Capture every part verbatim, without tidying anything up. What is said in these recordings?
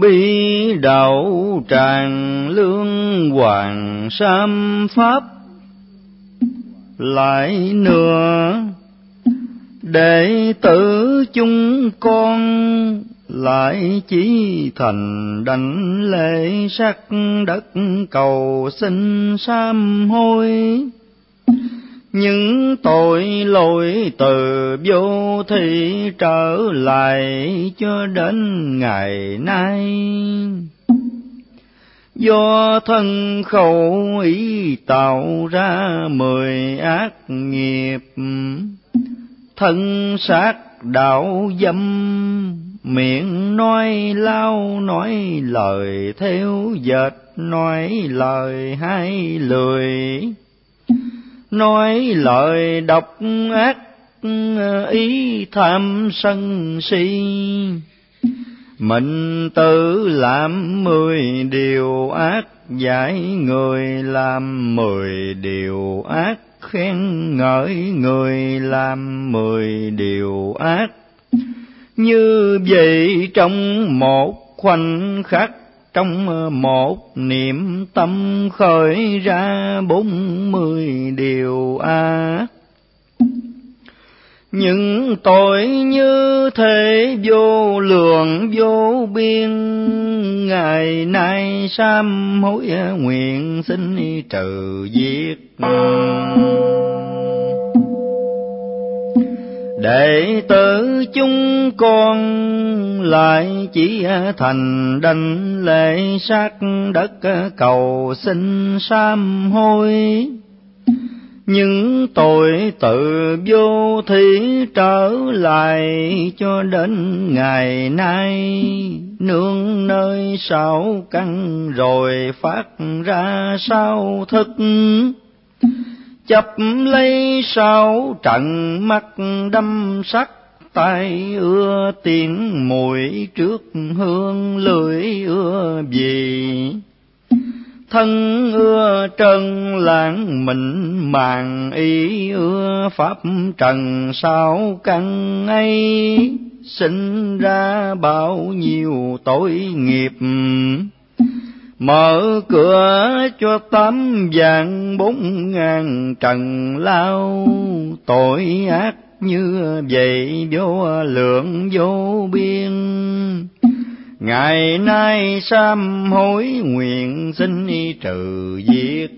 bi đạo tràng lương hoàng sam pháp, lại nữa đệ tử chúng con lại chỉ thành đảnh lễ sắc đất cầu xin sám hối những tội lỗi từ vô thị trở lại cho đến ngày nay. Do thân khẩu ý tạo ra mười ác nghiệp, thân xác đạo dâm, miệng nói lao nói lời theo dệt, nói lời hai lười, nói lời độc ác, ý tham sân si. Mình tự làm mười điều ác, dạy người làm mười điều ác, khen ngợi người làm mười điều ác. Như vậy trong một khoảnh khắc, trong một niệm tâm khởi ra bốn mươi điều ác. Những tội như thế vô lượng vô biên, ngày nay sám hối nguyện xin trừ diệt. Đệ tử chúng con lại chỉ thành đảnh lễ sát đất cầu xin sám hối những tội tự vô thí trở lại cho đến ngày nay. Nương nơi sáu căn rồi phát ra sáu thức, chấp lấy sáu trận mắt đâm sắc, tai ưa tiếng mùi trước hương, lưỡi ưa vị, thân ưa trần lãng mịn màng, ý ưa pháp trần sáu căn ấy. Sinh ra bao nhiêu tội nghiệp, mở cửa cho tám vạn bốn ngàn trần lao. Tội ác như vậy vô lượng vô biên, ngày nay sám hối nguyện xin trừ diệt.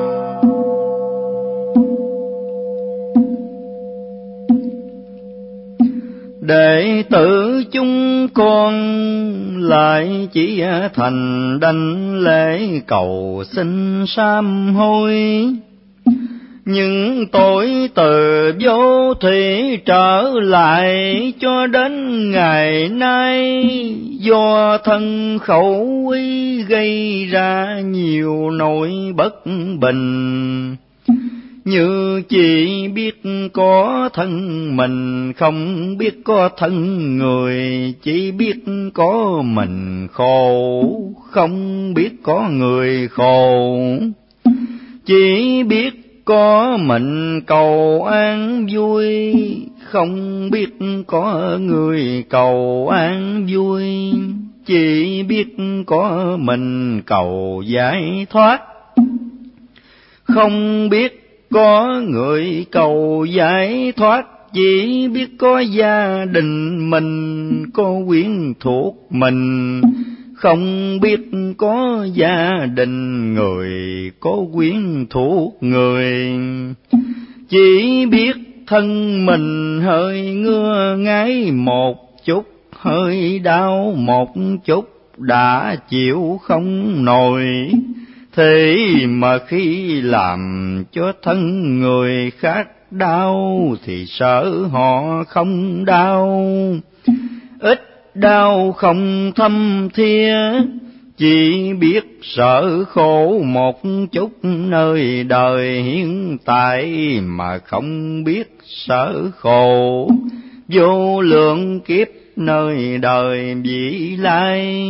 Đệ tử chúng con lại chỉ thành đảnh lễ cầu xin sám hối những tội từ vô thủy trở lại cho đến ngày nay. Do thân khẩu ý gây ra nhiều nỗi bất bình, như chỉ biết có thân mình, không biết có thân người. Chỉ biết có mình khổ, không biết có người khổ. Chỉ biết có mình cầu an vui, không biết có người cầu an vui. Chỉ biết có mình cầu giải thoát, không biết có người cầu giải thoát. Chỉ biết có gia đình mình, có quyến thuộc mình, không biết có gia đình người, có quyến thuộc người. Chỉ biết thân mình hơi ngứa ngáy một chút, hơi đau một chút, đã chịu không nổi. Thế mà khi làm cho thân người khác đau, thì sợ họ không đau. Ít đau không thâm thía, chỉ biết sợ khổ một chút nơi đời hiện tại, mà không biết sợ khổ vô lượng kiếp nơi đời vị lai.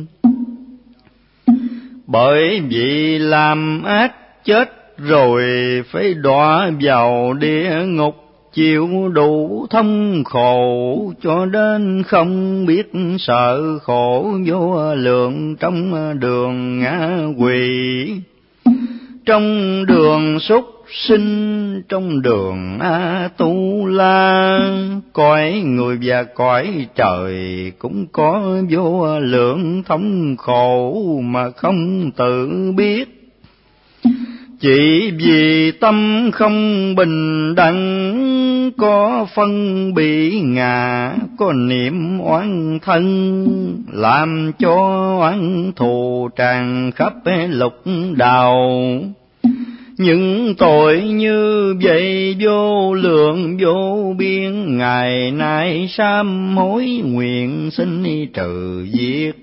Bởi vì làm ác chết rồi phải đọa vào địa ngục, chịu đủ thống khổ, cho đến không biết sợ khổ vô lượng trong đường ngã quỷ, trong đường súc sinh, trong đường A Tu La. Cõi người và cõi trời cũng có vô lượng thống khổ mà không tự biết. Chỉ vì tâm không bình đẳng, có phân bị ngã, có niệm oán thân, làm cho oán thù tràn khắp lục đạo. Những tội như vậy vô lượng vô biên, ngày nay sám hối nguyện xin trừ diệt.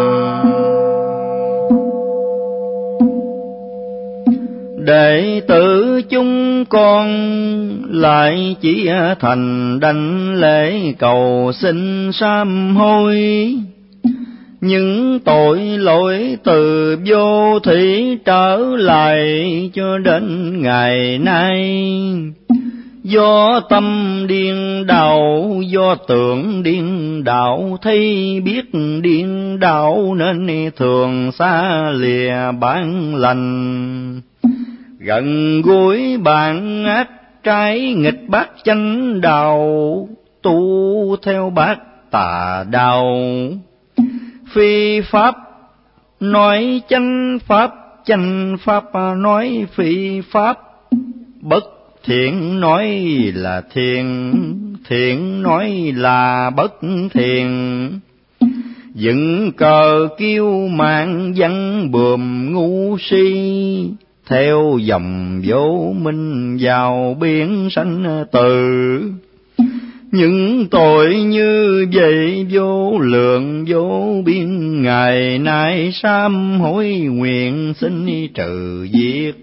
Đệ tử chúng con lại chỉ thành đảnh lễ cầu xin sám hối những tội lỗi từ vô thủy trở lại cho đến ngày nay. Do tâm điên đảo, do tưởng điên đảo, thấy biết điên đảo nên thường xa lìa bản lành. Gần gũi bạn ác trái nghịch bát chánh đạo, tu theo bát tà đạo. Phi pháp nói chánh pháp, chánh pháp nói phi pháp. Bất thiện nói là thiện, thiện nói là bất thiện. Dựng cờ kiêu mạn văn bườm ngu si, theo dòng vô minh vào biển sanh tử. Những tội như vậy vô lượng vô biên, ngày nay sám hối nguyện xin trừ diệt.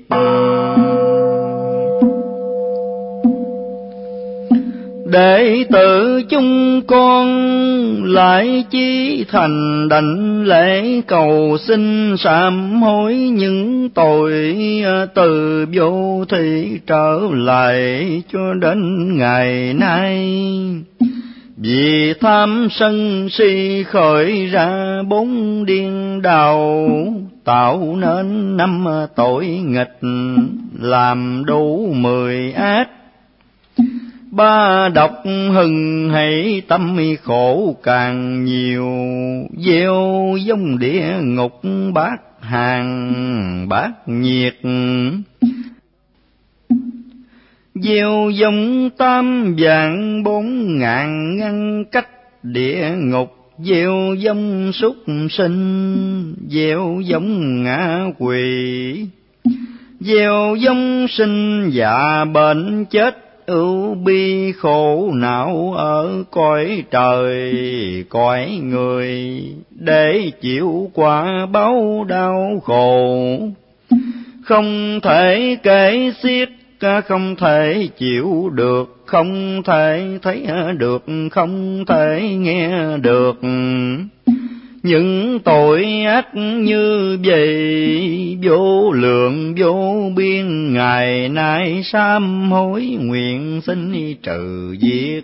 Đệ tử chúng con lại chí thành đảnh lễ cầu xin sám hối những tội từ vô thủy trở lại cho đến ngày nay. Vì tham sân si khởi ra bốn điên đảo, tạo nên năm tội nghịch, làm đủ mười ác. Ba độc hừng hãy tâm khổ càng nhiều, gieo giống địa ngục bát hàng bát nhiệt. Gieo giống tam vạn bốn ngàn ngăn cách địa ngục, gieo giống súc sinh, gieo giống ngã quỷ, gieo giống sinh già bệnh chết, ưu bi khổ não ở cõi trời cõi người, để chịu quả báo đau khổ. Không thể kể xiết, không thể chịu được, không thể thấy được, không thể nghe được. Những tội ác như vậy vô lượng vô biên, ngày nay sám hối nguyện xin trừ diệt.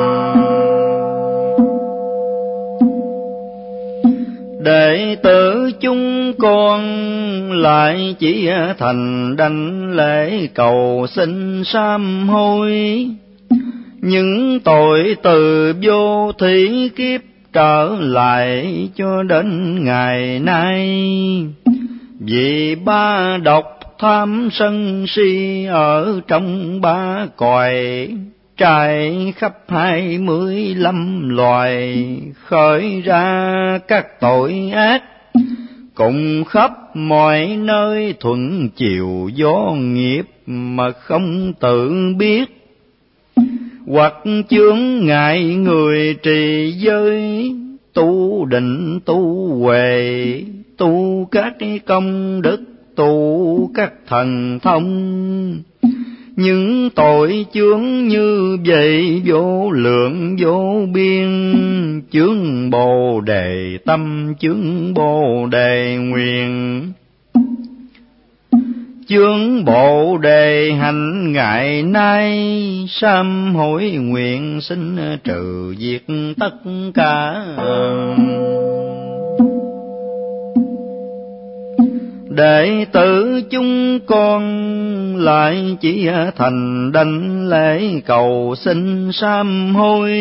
Đệ tử chúng con lại chỉ thành đảnh lễ cầu xin sám hối những tội từ vô thủy kiếp trở lại cho đến ngày nay. Vì ba độc tham sân si ở trong ba cõi, trải khắp hai mươi lăm loài, khởi ra các tội ác, cùng khắp mọi nơi thuận chiều gió nghiệp mà không tự biết. Hoặc chướng ngại người trì giới, tu định tu huệ, tu các công đức, tu các thần thông. Những tội chướng như vậy vô lượng vô biên, chướng bồ đề tâm, chướng bồ đề nguyện. chướng Bồ Đề hành ngày nay, sám hối nguyện xin trừ diệt tất cả. Đệ tử chúng con lại chỉ thành đảnh lễ cầu xin sám hối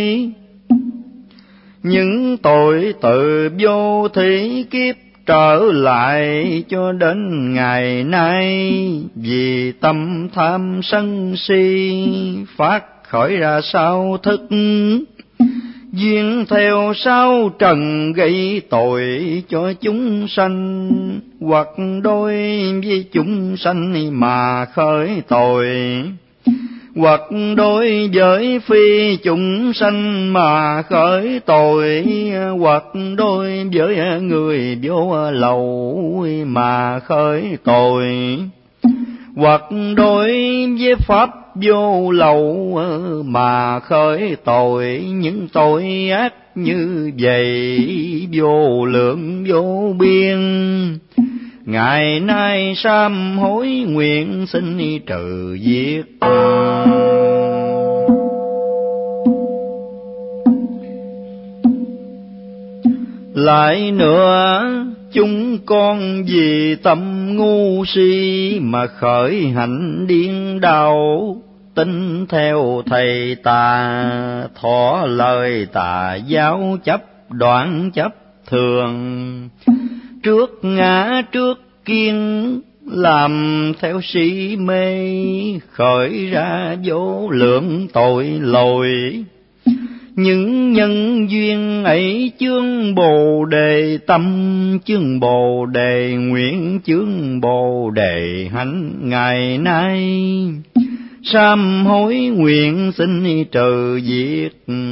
những tội từ vô thí kiếp trở lại cho đến ngày nay, vì tâm tham sân si phát khởi ra sao thức, duyên theo sao trần gây tội cho chúng sanh, hoặc đối với chúng sanh mà khởi tội, hoặc đối với phi chúng sanh mà khởi tội, hoặc đối với người vô lậu mà khởi tội, hoặc đối với pháp vô lậu mà khởi tội. Những tội ác như vậy vô lượng vô biên, ngày nay sám hối nguyện xin trừ diệt. Lại nữa, chúng con vì tâm ngu si mà khởi hạnh điên đảo, tin theo thầy tà, thọ lời tà giáo, chấp đoạn chấp thường, trước ngã trước kiên làm theo si mê, khởi ra vô lượng tội lỗi. Những nhân duyên ấy chướng Bồ Đề tâm, chướng Bồ Đề nguyện, chướng Bồ Đề hạnh ngày nay, sám hối nguyện xin trừ diệt.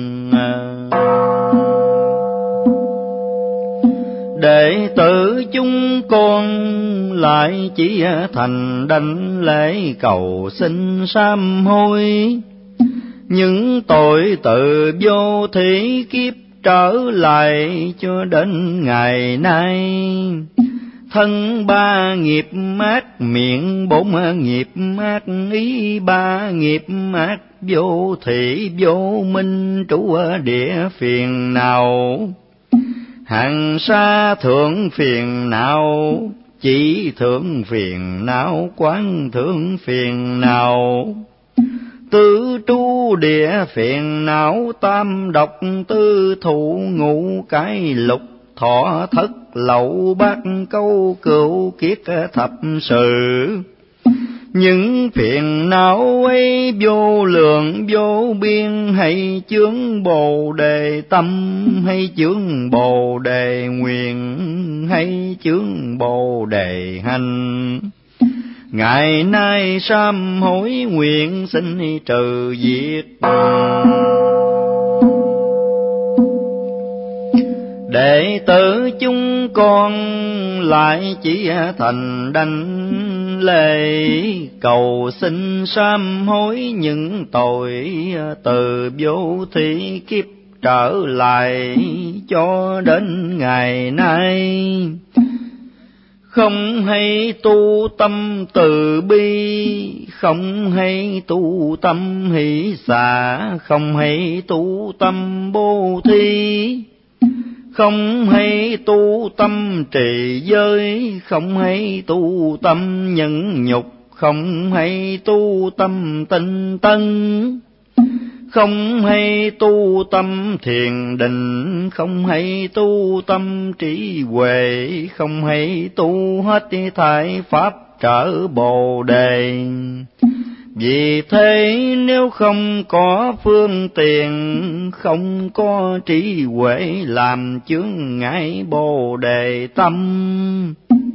Đệ tử chúng con lại chỉ thành đảnh lễ cầu xin sám hối những tội từ vô thí kiếp trở lại cho đến ngày nay. Thân ba nghiệp ác, miệng bốn nghiệp ác, ý ba nghiệp ác, vô thị vô minh trú địa phiền não, hằng sa thượng phiền não, chỉ thượng phiền não, quán thượng phiền não, tứ trú địa phiền não, tam độc tư thụ ngũ cái lục, thọ thất lậu bát câu cửu kiết thập sự. Những phiền não ấy vô lượng vô biên, hay chướng Bồ Đề tâm, hay chướng Bồ Đề nguyện, hay chướng Bồ Đề hành, ngày nay sám hối nguyện xin trừ diệt. Đệ tử chúng con lại chỉ thành đảnh lễ cầu xin sám hối những tội từ vô thí kiếp trở lại cho đến ngày nay. Không hay tu tâm từ bi, không hay tu tâm hỷ xả, không hay tu tâm bố thí, không hay tu tâm trì giới, không hay tu tâm nhẫn nhục, không hay tu tâm tinh tấn, không hay tu tâm thiền định, không hay tu tâm trí huệ, không hay tu hết thảy pháp trở Bồ Đề. Vì thế nếu không có phương tiện, không có trí huệ làm chướng ngại Bồ Đề tâm,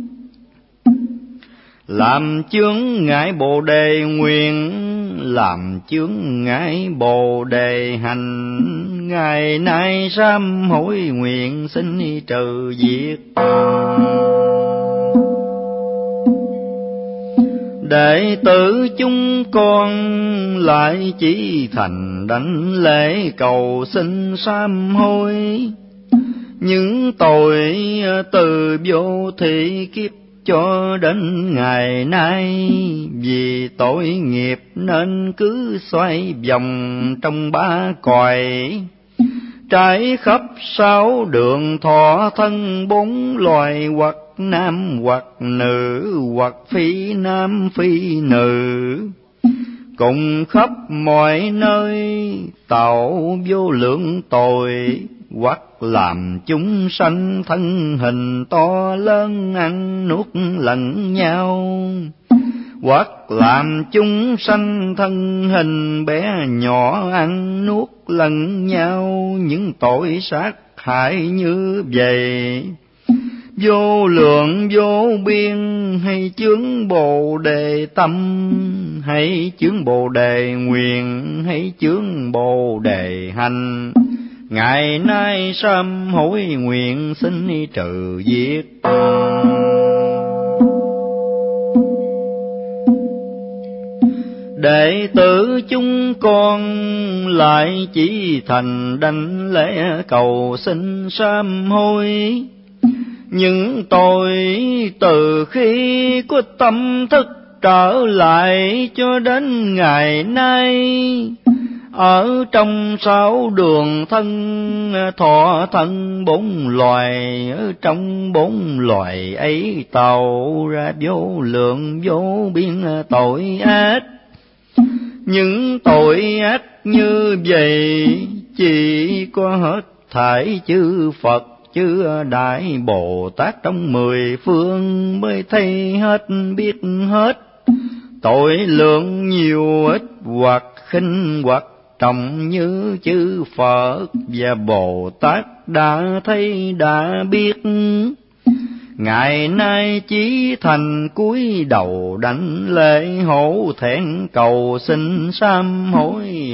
làm chướng ngại Bồ Đề nguyện, làm chướng ngại Bồ Đề hành, ngày nay sám hối nguyện xin trừ diệt. Đệ tử chúng con lại chỉ thành đảnh lễ cầu xin sám hối những tội từ vô thí kiếp cho đến ngày nay. Vì tội nghiệp nên cứ xoay vòng trong ba cõi, trải khắp sáu đường thọ thân bốn loài, hoặc nam hoặc nữ, hoặc phi nam phi nữ. Cùng khắp mọi nơi tạo vô lượng tội, hoặc làm chúng sanh thân hình to lớn ăn nuốt lẫn nhau, hoặc làm chúng sanh thân hình bé nhỏ ăn nuốt lẫn nhau. Những tội sát hại như vậy vô lượng vô biên, hay chướng bồ đề tâm, hay chướng bồ đề nguyện, hay chướng bồ đề hành. Ngày nay sám hối nguyện xin trừ diệt. Đệ tử chúng con lại chỉ thành đảnh lễ cầu xin sám hối những tội từ khi có tâm thức trở lại cho đến ngày nay. Ở trong sáu đường thân thọ thân bốn loài, ở trong bốn loài ấy tạo ra vô lượng vô biên tội ác. Những tội ác như vậy chỉ có hết thảy chư Phật chư Đại Bồ Tát trong mười phương mới thấy hết biết hết. Tội lượng nhiều ít hoặc khinh hoặc trọng như chư Phật và Bồ Tát đã thấy đã biết. Ngày nay chí thành cúi đầu đảnh lễ hổ thẹn cầu xin sám hối.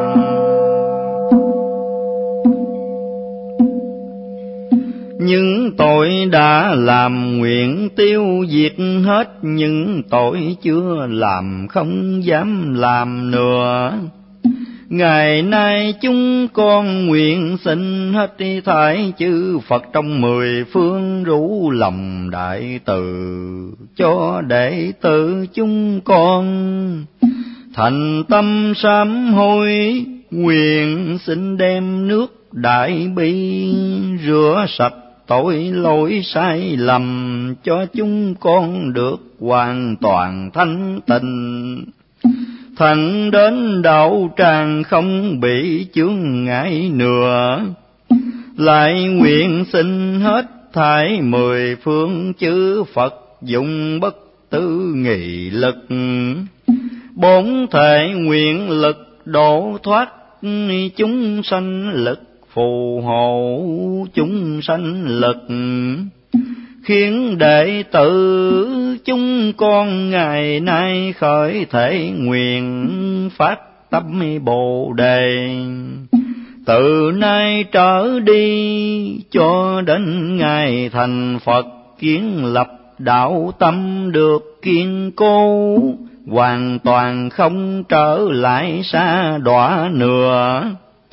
Những tội đã làm nguyện tiêu diệt hết, những tội chưa làm không dám làm nữa. Ngày nay chúng con nguyện xin hết thảy chư Phật trong mười phương rủ lòng đại từ cho đệ tử chúng con thành tâm sám hối. Nguyện xin đem nước đại bi rửa sạch tội lỗi sai lầm cho chúng con được hoàn toàn thanh tịnh, thành đến đạo tràng không bị chướng ngại nữa. Lại nguyện xin hết thảy mười phương chư Phật dùng bất tư nghị lực, bốn thể nguyện lực độ thoát chúng sanh lực, phù hộ chúng sanh lực, khiến đệ tử chúng con ngày nay khởi thể nguyện phát tâm Bồ Đề. Từ nay trở đi cho đến ngày thành Phật, kiến lập đạo tâm được kiên cố, hoàn toàn không trở lại sa đọa nữa.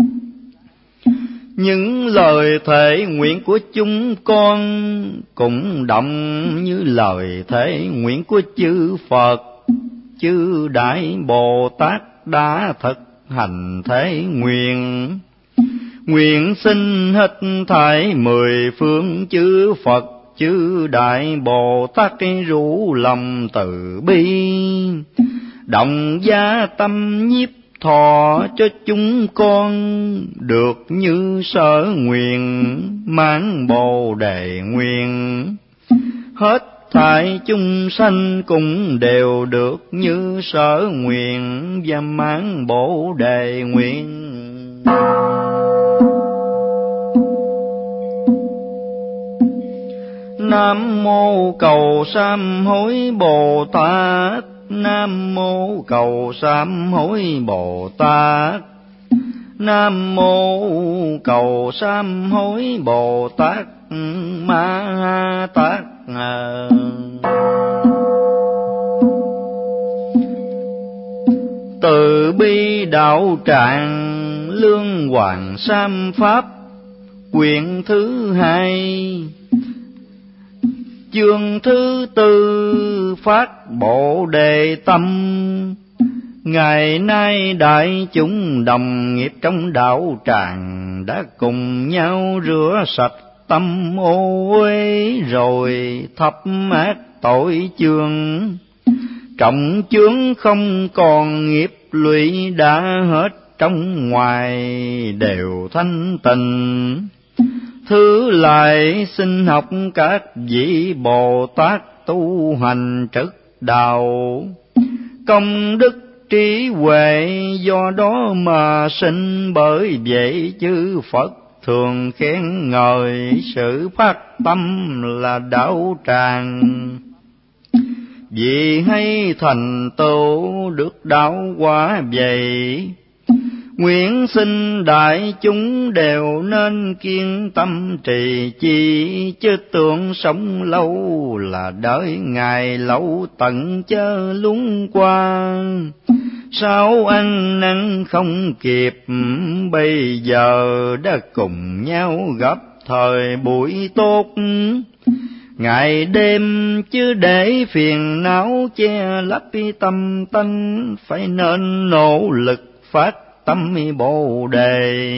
Những lời thệ nguyện của chúng con cũng động như lời thệ nguyện của chư Phật chư Đại Bồ Tát đã thực hành thế nguyện. Nguyện xin hết thảy mười phương chư Phật chư Đại Bồ Tát rủ lòng từ bi, động gia tâm nhiếp thọ cho chúng con được như sở nguyện, mãn Bồ Đề nguyện. Hết thảy chúng sanh cũng đều được như sở nguyện và mãn Bồ Đề nguyện. Nam mô cầu sám hối Bồ Tát. Nam mô cầu sám hối Bồ Tát. Nam mô cầu sám hối Bồ Tát Ma Ha Tát. Từ bi đạo tràng lương hoàng sám pháp quyển thứ hai. Chương thứ tư phát Bồ Đề tâm. Ngày nay đại chúng đồng nghiệp trong đạo tràng đã cùng nhau rửa sạch tâm ô uế, rồi thập ác tội chướng. Trọng chướng không còn, nghiệp lụy đã hết, trong ngoài đều thanh tịnh. Thứ lại xin học các vị Bồ Tát tu hành trật đạo, công đức trí huệ do đó mà sinh. Bởi vậy chư Phật thường khen ngợi sự phát tâm là đạo tràng. Vì hay thành tựu được đạo quả vậy, nguyện xin đại chúng đều nên kiên tâm trì chi. Chứ tưởng sống lâu là đợi ngày lâu tận chớ luống qua. Sao ăn năn không kịp, bây giờ đã cùng nhau gặp thời buổi tốt. Ngày đêm chứ để phiền não che lấp tâm tánh, phải nên nỗ lực phát tâm Bồ Đề.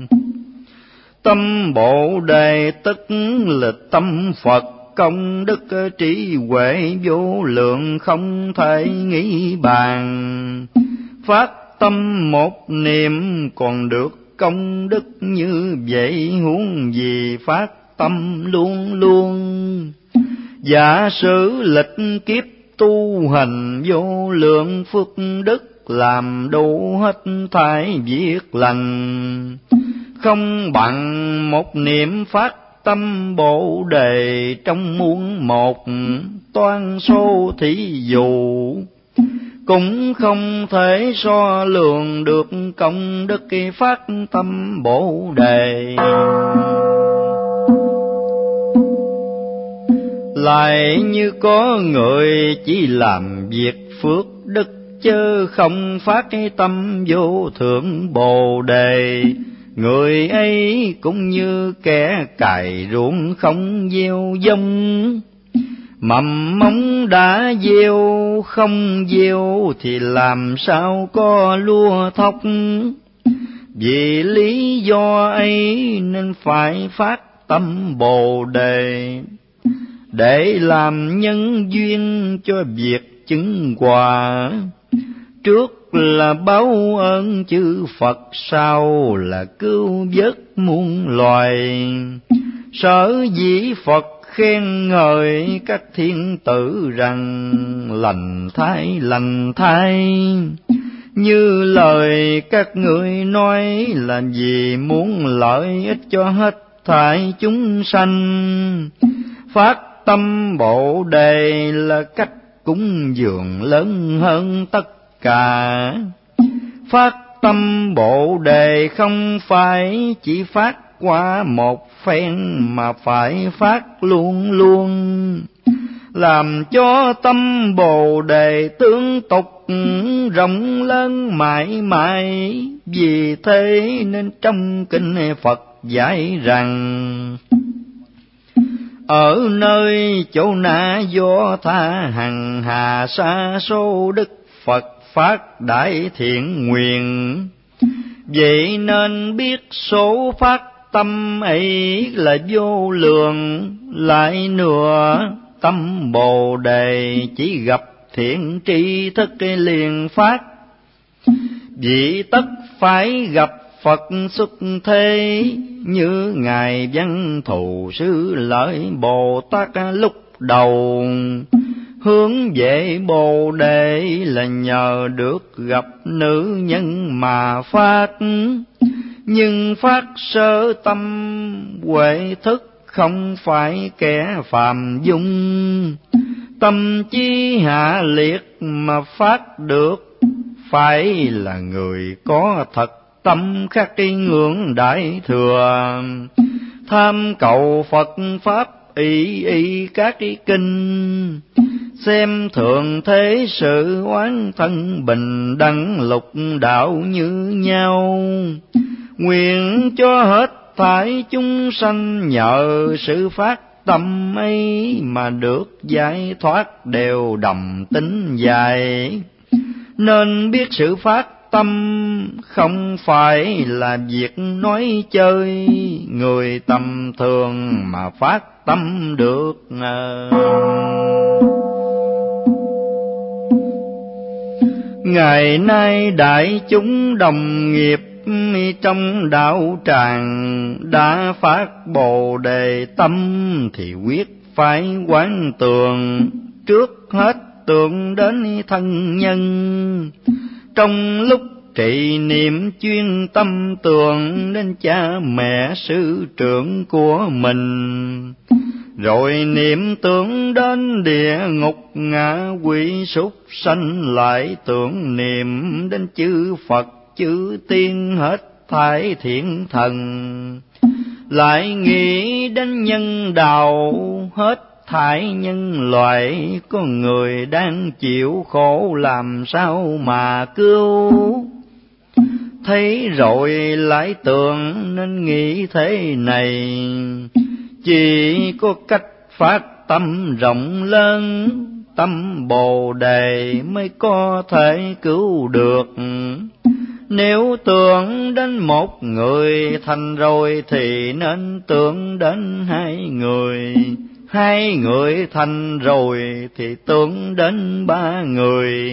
Tâm Bồ Đề tức là tâm Phật, công đức trí huệ vô lượng không thể nghĩ bàn. Phát tâm một niệm còn được công đức như vậy, huống gì phát tâm luôn luôn. Giả sử lịch kiếp tu hành vô lượng phước đức, làm đủ hết thảy việc lành. Không bằng một niệm phát tâm Bồ Đề, trong muôn một toan số thí dụ. Cũng không thể so lường được công đức phát tâm Bồ Đề. Lại như có người chỉ làm việc phước đức, chớ không phát tâm vô thượng Bồ Đề. Người ấy cũng như kẻ cày ruộng không gieo giống, mầm mống đã gieo không gieo thì làm sao có lúa thóc. Vì lý do ấy nên phải phát tâm Bồ Đề, để làm nhân duyên cho việc chứng quả. Trước là báo ơn chư Phật, sau là cứu vớt muôn loài. Sở dĩ Phật khen ngợi các thiên tử rằng lành thai lành thai. Như lời các ngươi nói là vì muốn lợi ích cho hết thảy chúng sanh. Phát tâm Bồ Đề là cách cúng dường lớn hơn tất cả. Phát tâm Bồ Đề không phải chỉ phát qua một phen, mà phải phát luôn luôn. Làm cho tâm Bồ Đề tương tục, rộng lớn mãi mãi. Vì thế nên trong kinh Phật dạy rằng, ở nơi chỗ Na Do Tha hằng hà sa số đức Phật phát đại thiện nguyện. Vậy nên biết số phát tâm ấy là vô lượng. Lại nữa tâm Bồ Đề chỉ gặp thiện tri thức liền phát. Vì tất phải gặp Phật xuất thế, như Ngài Văn Thù Sư Lợi Bồ Tát lúc đầu. Hướng về Bồ Đề là nhờ được gặp nữ nhân mà phát. Nhưng phát sơ tâm huệ thức, không phải kẻ phàm dung. Tâm trí hạ liệt mà phát được, phải là người có thật tâm khắc ngưỡng đại thừa. Tham cầu Phật Pháp y y các kinh, xem thường thế sự oán thân bình đẳng lục đạo như nhau. Nguyện cho hết thảy chúng sanh nhờ sự phát tâm ấy mà được giải thoát đều đầm tính dài. Nên biết sự phát tâm không phải là việc nói chơi, người tầm thường mà phát tâm được. Ngày nay đại chúng đồng nghiệp trong đạo tràng đã phát Bồ Đề tâm thì quyết phải quán tường, trước hết tưởng đến thân nhân. Trong lúc trì niệm chuyên tâm tưởng đến cha mẹ sư trưởng của mình, rồi niệm tưởng đến địa ngục ngạ quỷ súc sanh, lại tưởng niệm đến chư Phật chư tiên hết thảy thiện thần, lại nghĩ đến nhân đạo hết thảy nhân loại. Có người đang chịu khổ làm sao mà cứu, thấy rồi lại tưởng nên nghĩ thế này, chỉ có cách phát tâm rộng lớn, tâm Bồ Đề mới có thể cứu được. Nếu tưởng đến một người thành rồi thì nên tưởng đến hai người, hai người thành rồi thì tưởng đến ba người,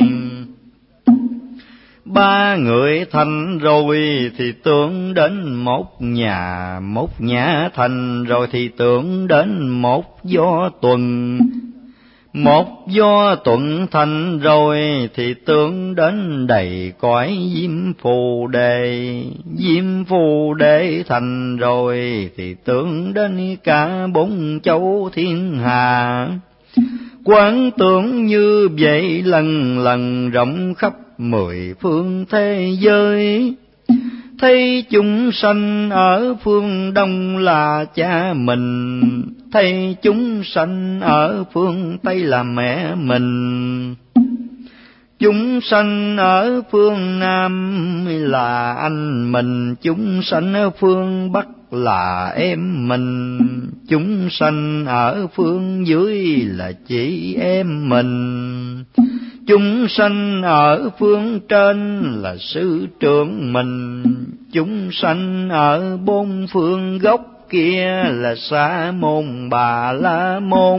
ba người thành rồi thì tưởng đến một nhà, một nhà thành rồi thì tưởng đến một gió tuần, một gió tuần thành rồi thì tưởng đến đầy cõi Diêm Phù Đề, Diêm Phù Đề thành rồi thì tưởng đến cả bốn châu thiên hà. Quán tưởng như vậy lần lần rộng khắp mười phương thế giới, thấy chúng sanh ở phương Đông là cha mình, thấy chúng sanh ở phương Tây là mẹ mình, chúng sanh ở phương Nam là anh mình, chúng sanh ở phương Bắc là em mình, chúng sanh ở phương dưới là chị em mình, chúng sanh ở phương trên là sư trưởng mình, chúng sanh ở bốn phương góc kia là Sa môn Bà La môn.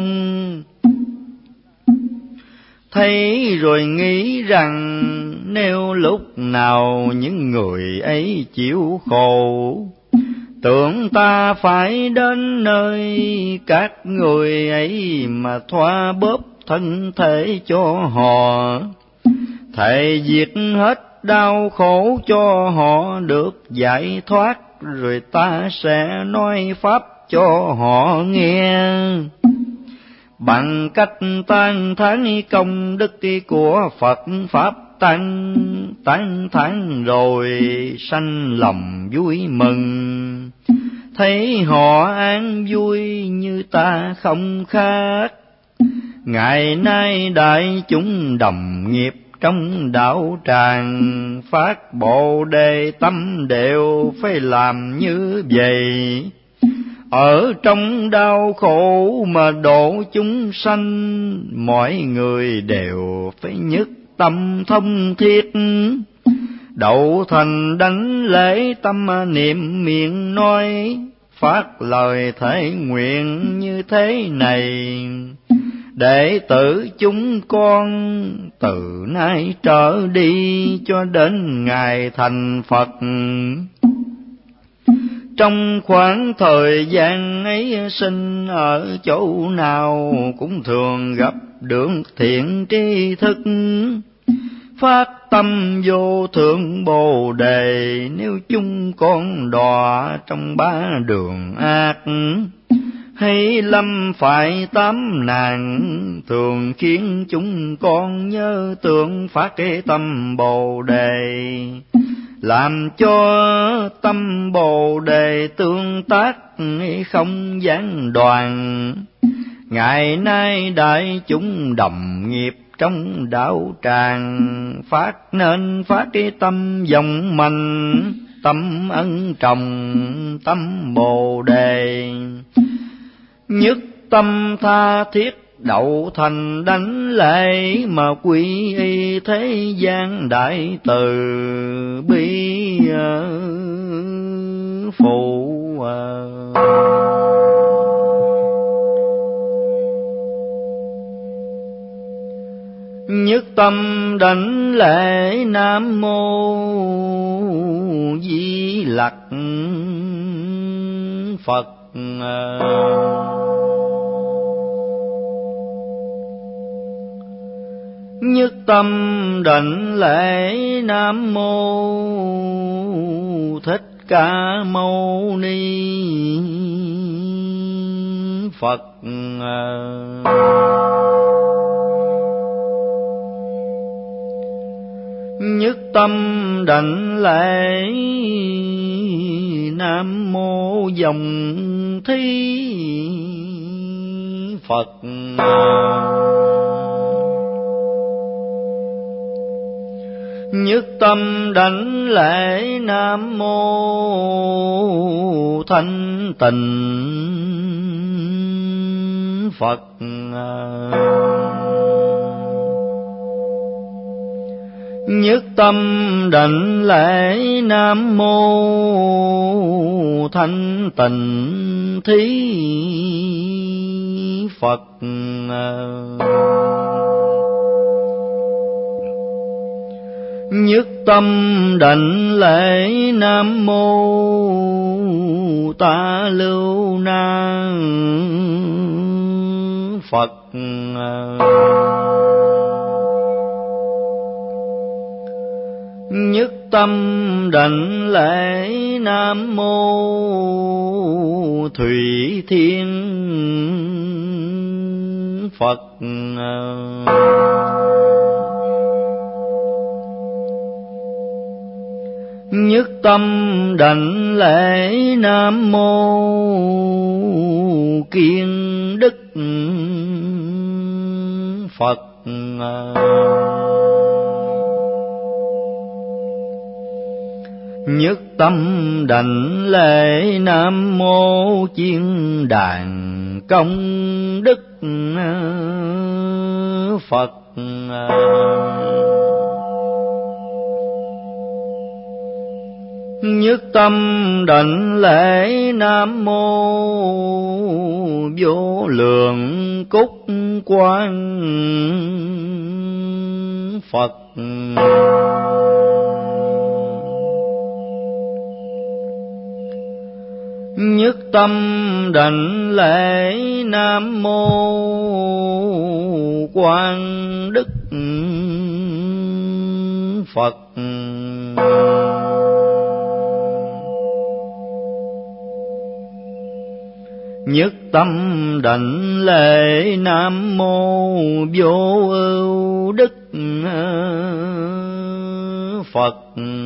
Thấy rồi nghĩ rằng nếu lúc nào những người ấy chịu khổ, tưởng ta phải đến nơi các người ấy mà thoa bóp thân thể cho họ, thệ diệt hết đau khổ cho họ được giải thoát, rồi ta sẽ nói pháp cho họ nghe. Bằng cách tán thán công đức của Phật Pháp tăng, tán thán rồi sanh lòng vui mừng, thấy họ an vui như ta không khác. Ngày nay đại chúng đồng nghiệp trong đạo tràng, phát Bồ Đề tâm đều phải làm như vậy, ở trong đau khổ mà độ chúng sanh, mọi người đều phải nhất tâm thông thiết, đậu thành đảnh lễ tâm niệm miệng nói, phát lời thể nguyện như thế này: đệ tử chúng con từ nay trở đi cho đến ngày thành Phật, trong khoảng thời gian ấy sinh ở chỗ nào cũng thường gặp được thiện tri thức, phát tâm vô thượng Bồ Đề. Nếu chúng con đọa trong ba đường ác, hay lâm phải tám nạn, thường khiến chúng con nhớ tưởng phát cái tâm Bồ Đề, làm cho tâm Bồ Đề tương tác không gián đoạn. Ngày nay đại chúng đồng nghiệp trong đạo tràng, phát nên phát cái tâm vọng mạnh, tâm ân trọng, tâm Bồ Đề. Nhất tâm tha thiết đậu thành đảnh lễ, mà quy y thế gian đại từ bi phụ. Nhất tâm đảnh lễ Nam Mô Di Lặc Phật. Nhất tâm đảnh lễ Nam Mô Thích Ca Mâu Ni Phật. Nhất tâm đảnh lễ Nam Mô Dòng Thí Phật. Nhất tâm đảnh lễ Nam Mô Thanh Tịnh Phật. Nhất tâm đảnh lễ Nam Mô Thanh Tịnh Thí Phật. Nhất tâm đảnh lễ Nam Mô Ta Lưu Na Phật. Nhất tâm đảnh lễ Nam Mô Thủy Thiên Phật. Nhất tâm đảnh lễ Nam Mô Kiên Đức Phật. Nhất tâm đảnh lễ Nam Mô Chiên Đàn Công Đức Phật. Nhất tâm đảnh lễ Nam Mô Vô Lượng Cúc Quang Phật. Nhất tâm đảnh lễ Nam Mô Quang Đức Phật. Nhất tâm đảnh lễ Nam Mô Vô Ưu Đức Phật.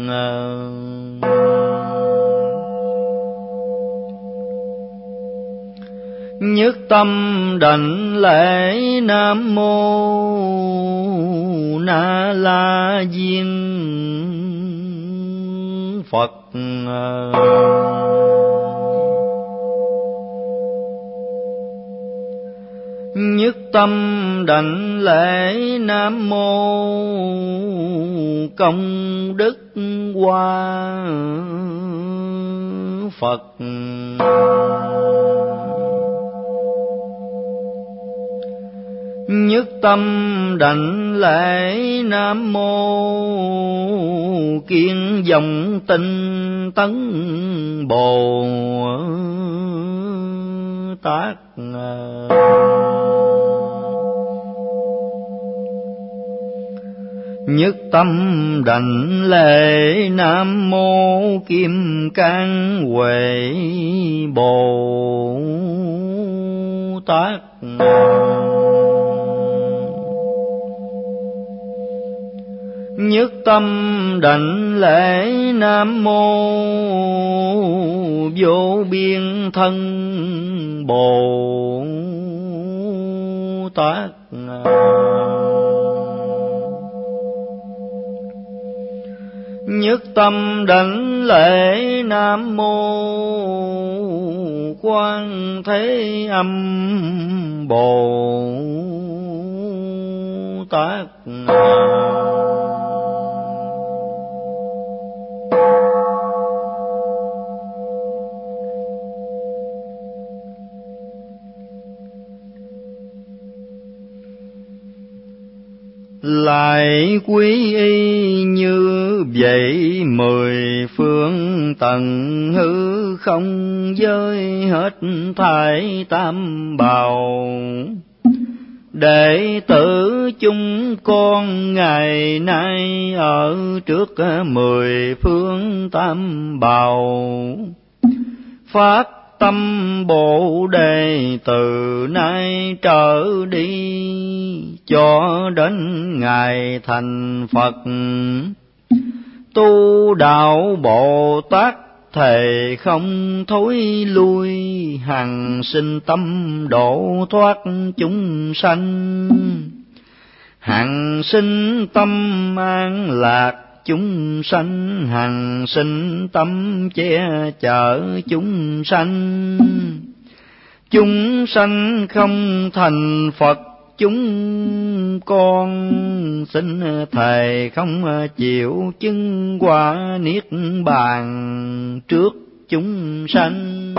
Nhất tâm đảnh lễ Nam Mô Na La Diên Phật. Nhất tâm đảnh lễ Nam Mô Công Đức Hoa Phật. Nhất tâm đảnh lễ Nam Mô Kiên Dòng Tinh Tấn Bồ Tát. Nhất tâm đảnh lễ Nam Mô Kim Cang Huệ Bồ Tát. Nhất tâm đảnh lễ Nam Mô Vô Biên Thân Bồ Tát. Nhất tâm đảnh lễ Nam Mô Quan Thế Âm Bồ Tát. Lại quý y như vậy mười phương tầng hư không, với hết thảy tam bào. Đệ tử chúng con ngày nay ở trước mười phương tam bào, phát tâm Bồ Đề từ nay trở đi, cho đến ngày thành Phật. Tu đạo Bồ Tát thề không thối lui, hằng sinh tâm độ thoát chúng sanh. Hằng sinh tâm an lạc chúng sanh, hằng sinh tâm che chở chúng sanh. Chúng sanh không thành Phật chúng con, xin thề không chịu chứng quả niết bàn trước chúng sanh.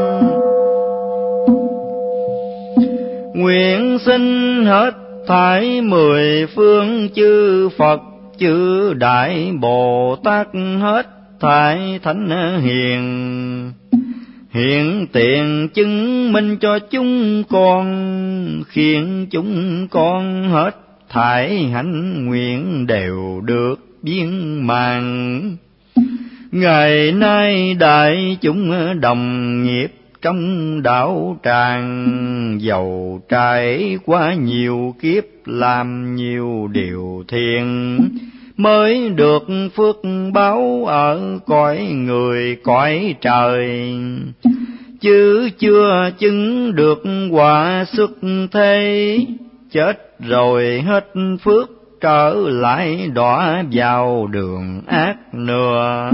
Nguyện xin hết thảy mười phương chư Phật chư Đại Bồ Tát, hết thảy thánh hiền, hiện tiền chứng minh cho chúng con, khiến chúng con hết thảy hạnh nguyện đều được viên mãn. Ngày nay đại chúng đồng nghiệp trong đạo tràng, dầu trải qua nhiều kiếp làm nhiều điều thiện, mới được phước báo ở cõi người cõi trời. Chứ chưa chứng được quả xuất thế, chết rồi hết phước trở lại đọa vào đường ác nữa.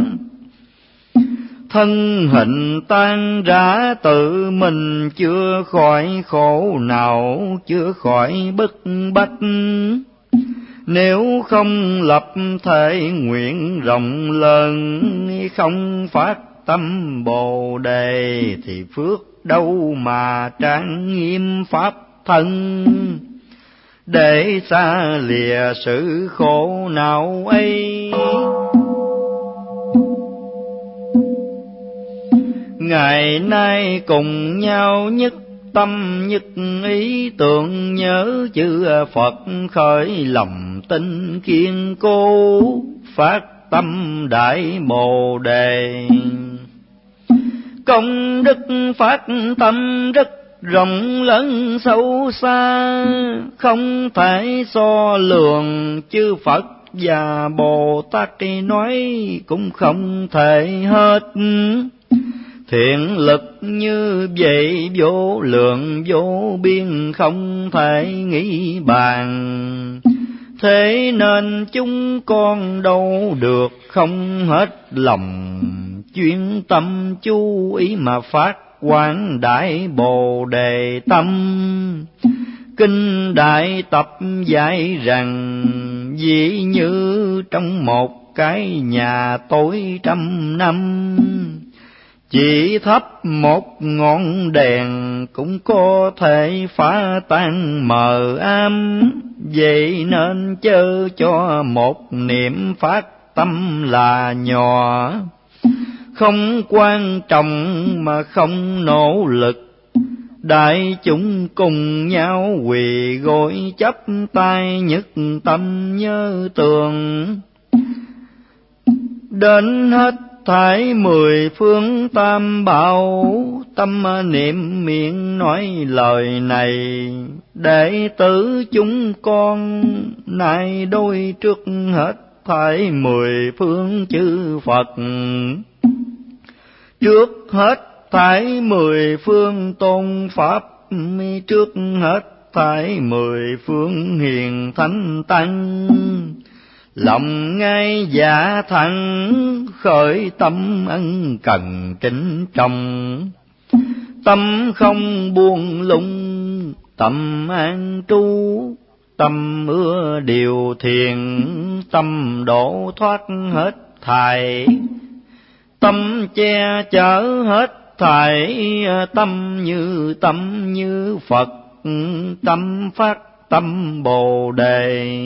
Thân hình tan rã tự mình, chưa khỏi khổ nào, chưa khỏi bức bách. Nếu không lập thể nguyện rộng lớn, không phát tâm Bồ Đề, thì phước đâu mà trang nghiêm pháp thân, để xa lìa sự khổ não ấy. Ngày nay cùng nhau nhất tâm nhất ý, tưởng nhớ chữ Phật, khởi lòng tin kiên cố, phát tâm Đại Bồ Đề. Công đức phát tâm rất rộng lớn sâu xa, không thể so lường, chư Phật và Bồ Tát nói cũng không thể hết. Thiện lực như vậy vô lượng vô biên, không thể nghĩ bàn. Thế nên chúng con đâu được không hết lòng, chuyên tâm chú ý mà phát quán Đại Bồ Đề tâm. Kinh Đại Tập dạy rằng, ví như trong một cái nhà tối trăm năm, chỉ thắp một ngọn đèn cũng có thể phá tan mờ ám. Vậy nên chớ cho một niệm phát tâm là nhỏ, không quan trọng mà không nỗ lực. Đại chúng cùng nhau quỳ gối chắp tay, nhất tâm nhớ tường. Đến hết thảy mười phương tam bảo, tâm niệm miệng nói lời này. Đệ tử chúng con nay đôi trước hết thảy mười phương chư Phật, trước hết thảy mười phương tôn pháp, trước hết thảy mười phương hiền thánh tăng. Lòng ngay dạ thẳng khởi tâm ân cần kính trọng, tâm không buông lung, tâm an trú, tâm ưa điều thiền, tâm độ thoát hết thải, tâm che chở hết thải, tâm như tâm như Phật, tâm phát tâm Bồ Đề.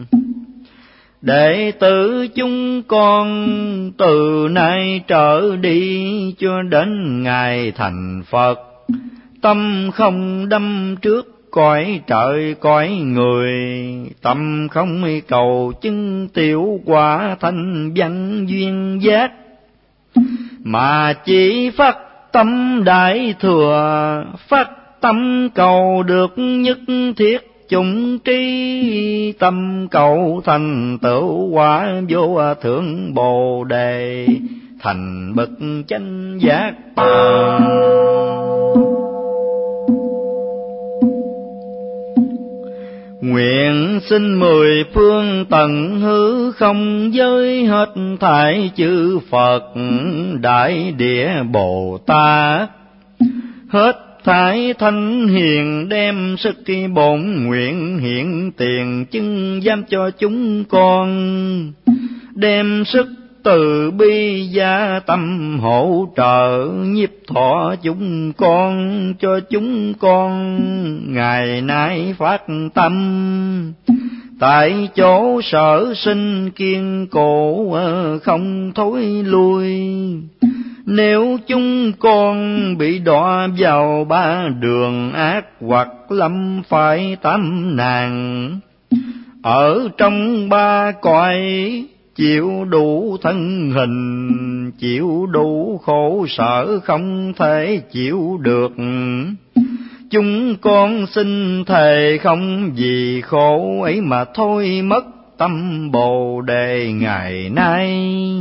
Đệ tử chúng con từ nay trở đi cho đến ngày thành Phật, tâm không đâm trước cõi trời cõi người, tâm không cầu chứng tiểu quả thành văn duyên giác, mà chỉ phát tâm đại thừa, phát tâm cầu được nhất thiết chúng trí, tâm cầu thành tựu quả vô thượng Bồ Đề, thành bậc chánh giác. Nguyện xin mười phương tận hư không giới hết thảy chư Phật Đại Địa Bồ Tát, hết thảy thánh hiền đem sức bổn nguyện hiện tiền chứng giám cho chúng con, đem sức từ bi gia tâm hỗ trợ nhiếp thọ chúng con, cho chúng con ngày nay phát tâm tại chỗ sở sinh kiên cố không thối lui. Nếu chúng con bị đọa vào ba đường ác, hoặc lâm phải tám nạn, ở trong ba cõi chịu đủ thân hình, chịu đủ khổ sở không thể chịu được, chúng con xin thề không vì khổ ấy mà thôi mất tâm Bồ Đề ngày nay.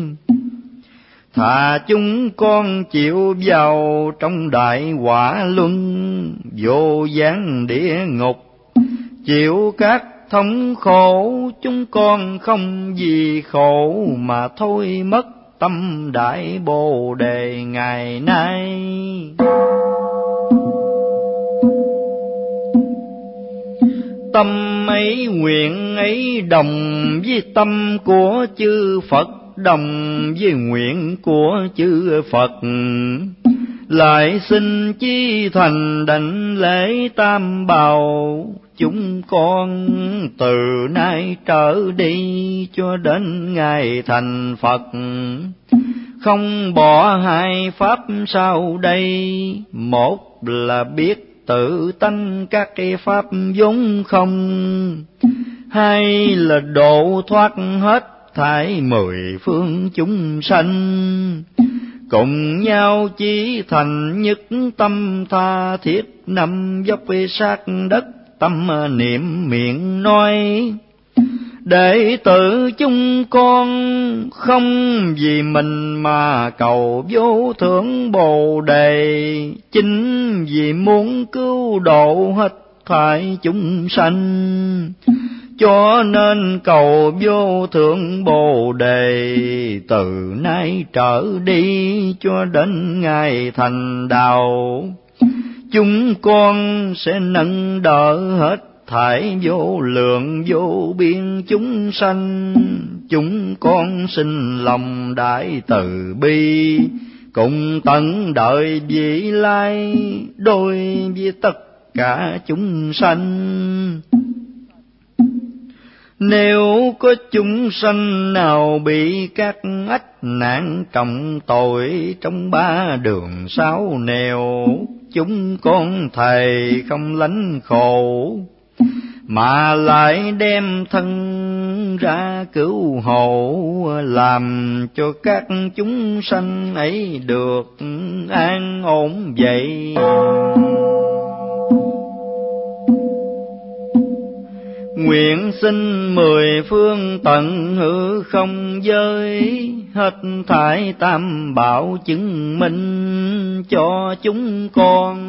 Thà chúng con chịu vào trong đại hỏa luân, vô gián địa ngục, chịu các thống khổ, chúng con không vì khổ mà thôi mất tâm đại Bồ Đề ngày nay. Tâm ấy nguyện ấy đồng với tâm của chư Phật, đồng với nguyện của chư Phật, lại xin chí thành đảnh lễ tam bào. Chúng con từ nay trở đi cho đến ngày thành Phật, không bỏ hai pháp sau đây. Một là biết tự tánh các cái pháp vốn không, hai là độ thoát hết thảy mười phương chúng sanh, cùng nhau chí thành nhất tâm tha thiết, năm dốc về sát đất tâm niệm miệng nói. Đệ tử chúng con không vì mình mà cầu vô thượng Bồ Đề, chính vì muốn cứu độ hết thảy chúng sanh, cho nên cầu vô thượng Bồ Đề. Từ nay trở đi cho đến ngày thành đạo, chúng con sẽ nâng đỡ hết thảy vô lượng vô biên chúng sanh. Chúng con xin lòng đại từ bi, cùng tận đời vị lai đối với tất cả chúng sanh. Nếu có chúng sanh nào bị các ách nạn trọng tội trong ba đường sáu nẻo, chúng con thầy không lánh khổ, mà lại đem thân ra cứu hộ, làm cho các chúng sanh ấy được an ổn vậy. Nguyện xin mười phương tận hư không giới, hết thảy tam bảo chứng minh cho chúng con.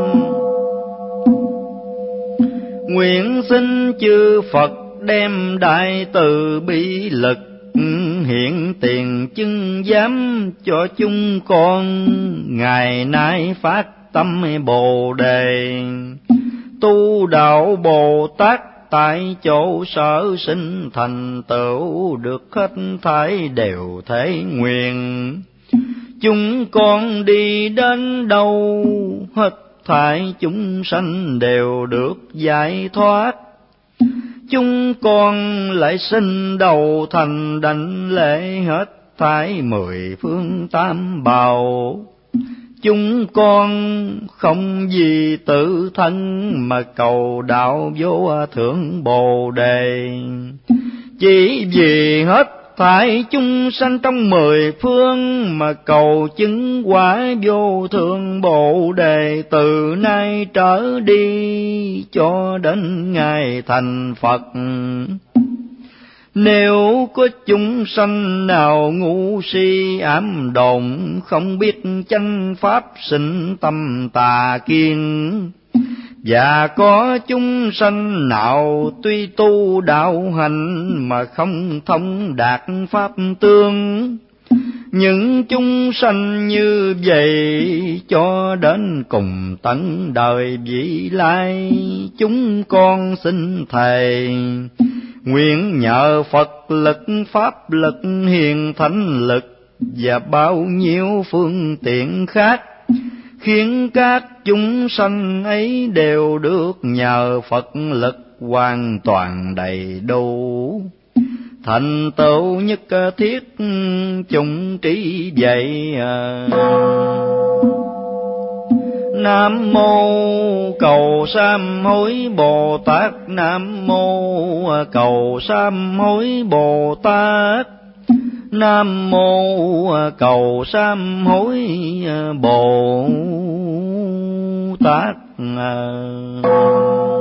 Nguyện xin chư Phật đem đại từ bi lực, hiện tiền chứng giám cho chúng con ngày nay phát tâm Bồ Đề. Tu đạo Bồ Tát tại chỗ sở sinh thành tựu, được hết thảy đều thể nguyện. Chúng con đi đến đâu, hết thảy chúng sanh đều được giải thoát. Chúng con lại sinh đầu thành đảnh lễ hết thảy mười phương tam bảo. Chúng con không vì tự thân mà cầu đạo vô thượng Bồ Đề, chỉ vì hết thảy chúng sanh trong mười phương mà cầu chứng quả vô thượng Bồ Đề, từ nay trở đi cho đến ngày thành Phật. Nếu có chúng sanh nào ngu si ám đồn, không biết chánh pháp sinh tâm tà kiên, và có chúng sanh nào tuy tu đạo hành mà không thông đạt pháp tương, những chúng sanh như vậy cho đến cùng tận đời vị lai, chúng con xin thề nguyện nhờ Phật lực, pháp lực, hiền thánh lực và bao nhiêu phương tiện khác, khiến các chúng sanh ấy đều được nhờ Phật lực hoàn toàn đầy đủ, thành tựu nhất thiết chúng trí vậy. Nam mô cầu sám hối Bồ Tát, Nam mô cầu sám hối Bồ Tát, Nam mô cầu sám hối Bồ Tát.